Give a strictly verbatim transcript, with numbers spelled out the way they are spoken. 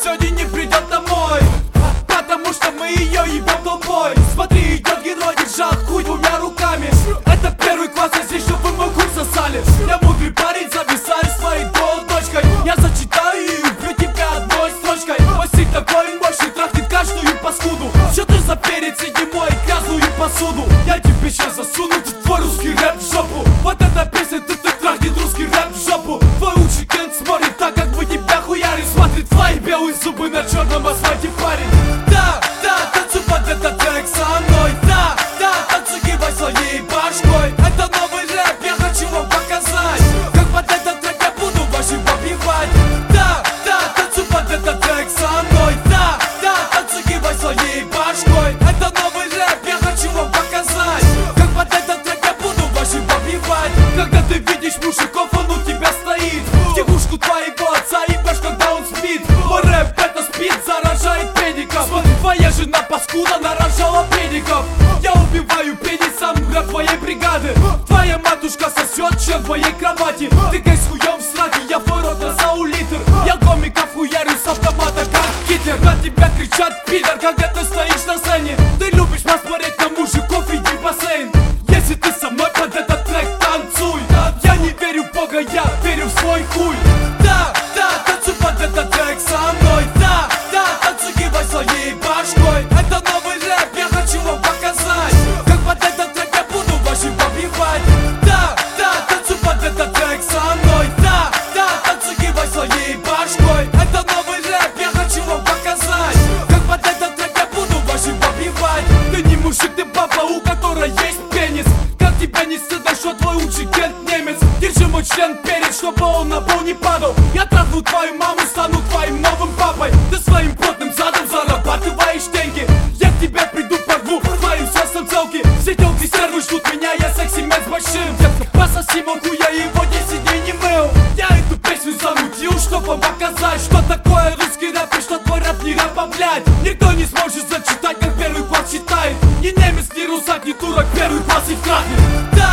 сегодня не придет домой, потому что мы ее ебем толпой. Смотри, идет герой, держа хуй двумя руками. Это первый класс, а здесь чтобы мы хуй сосали. Я мудрый парень, зависаю своей дочкой. Я зачитаю и убью тебя одной строчкой. Мастик такой мощный, трахнет каждую паскуду. Что ты за перец, иди мой грязную посуду. Я тебе сейчас засуну в твой русский рэп в жопу. Вот эта песня, ты ты трахнет русский рэп в жопу. Твой лучший кент смотрит так, как мы тебя хуярим. Смотрит твои белые зубы на черном асфальте, парень. Да, да, танцуй под этот трек со мной. Да, да, танцуй, кивай своей башкой. Это новый рэп, я хочу вам показать, как под этот трек я буду вашим побивать. Да, да, танцуй под этот трек со мной. Да, да, танцуй, кивай своей башкой. Это новый рэп, я хочу вам показать, как под этот трек я буду вашим побивать. Когда ты видишь мужиков, он у тебя стоит, тягушку твоего отца ебешь, когда он спит. Мой рэп это спит, заражает педиков. Смотри, твоя жена паскуда нарожала педиков. Я убиваю педицам рэп твоей бригады. Твоя матушка сосет член твоей кровати. Ты гей с хуем в сраке, я твой рот разау литр. Я комиков хуярю с автомата как Гитлер. На тебя кричат пидор, когда ты стоишь на сцене. Ты любишь посмотреть на мужиков, иди в бассейн. Если ты со мной под этот трек танцуй. Я не верю в Бога, я верю в свой хуй. Да, да, танцуй под этот трек со мной. Да, да, танцуй, кивай своей башкой. Это новый рэп, я хочу вам показать, как под этот трек я буду вашим побивать. Да, да, танцуй под этот трек со мной. Да, да, танцуй, кивай своей башкой. Это новый рэп, я хочу вам показать, как под этот трек я буду вашим побивать. Ты не мужик, ты баба, у которой есть пенис. Как тебя не стыдно, что твой лучший кент немец. Держи мой член перед, чтобы он на пол не падал. Я трахну твою маму, стану твоим новым папой. Ты своим потным задом зарабатываешь деньги. Я к тебе приду, порву твоим сосом целки. Все телки стервы ждут меня, я секси-мен с большим. Детка, пососи могу, я его десять дней не мыл. Я эту песню замутил, чтоб вам показать, что такое русский рэп и что твой рэп не рэп, а блядь. Никто не сможет зачитать, как первый класс читает. Ни немец, ни русак, ни турок, первый класс их трахнет. Да,